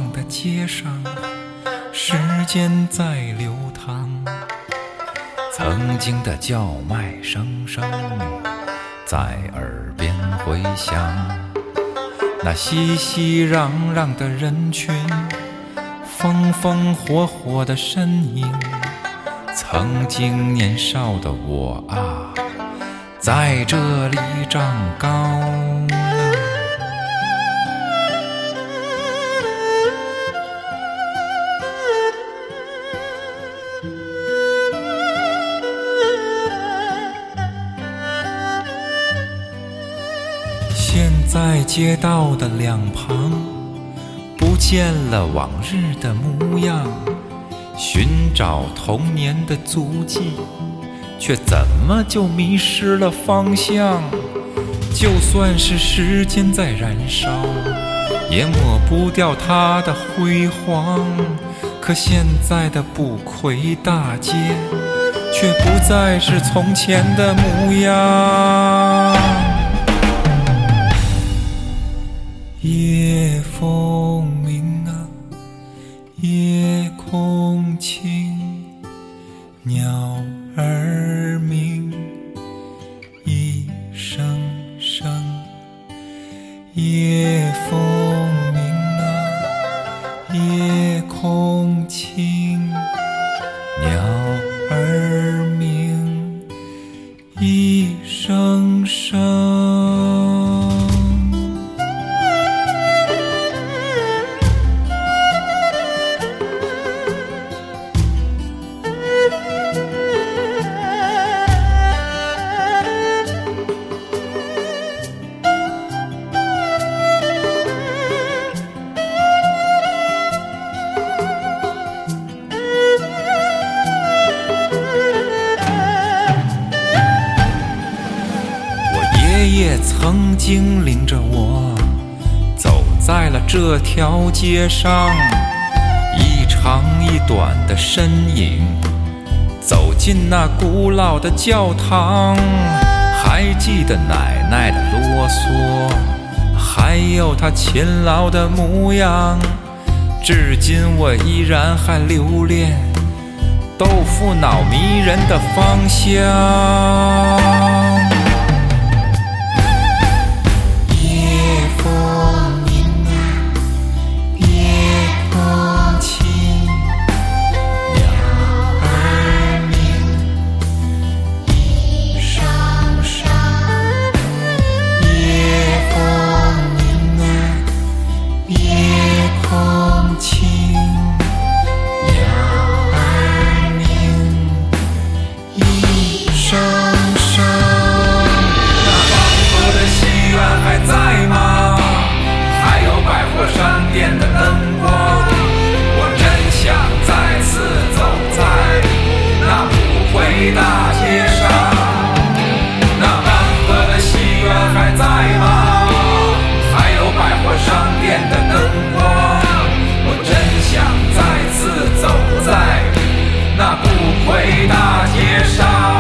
的街上，时间在流淌，曾经的叫卖声声在耳边回响，那熙熙攘攘的人群，风风火火的身影，曾经年少的我啊，在这里长高了。现在街道的两旁，不见了往日的模样，寻找童年的足迹，却怎么就迷失了方向？就算是时间在燃烧，也抹不掉它的辉煌。可现在的不亏大街，却不再是从前的模样。夜风明啊，夜空清，鸟儿鸣，一声声。夜风明啊，夜空清，鸟儿鸣，一声声。爷爷曾经领着我走在了这条街上，一长一短的身影，走进那古老的教堂。还记得奶奶的啰嗦，还有她勤劳的模样，至今我依然还留恋豆腐脑迷人的芳香。大街上，那斑驳的戏院还在吗？还有百货商店的灯光，我真想再次走在那不悔大街上。